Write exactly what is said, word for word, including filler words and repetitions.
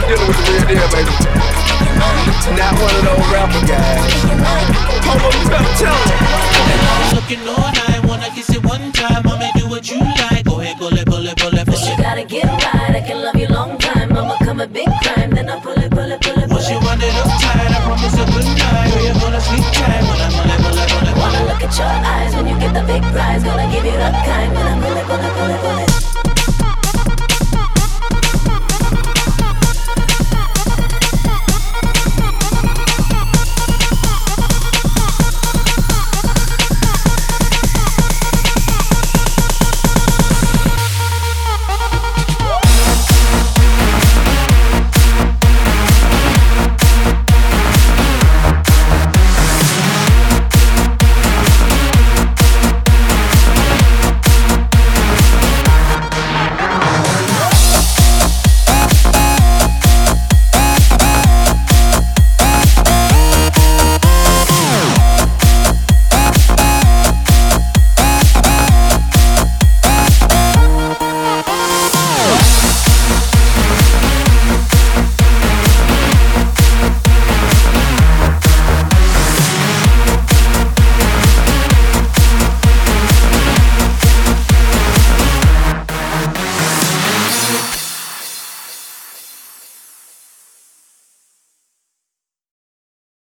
dealing with the real deal, baby. Not one of those rapper guys. Homo, you better tell them. Looking all night, wanna kiss it one time. I'ma do what you like. Go ahead, pull it, pull it, pull it, pull But you it. gotta get right, I can love you long time. I'ma come a big crime, then I pull it, pull it, pull it, pull Once you it. want it up tight, I promise a good night. Or you're gonna sleep tight when I pull it, pull it, pull it, pull Wanna it. look at your eyes when you get the big prize. Gonna give you the kind when I pull it, pull it, pull it, pull it.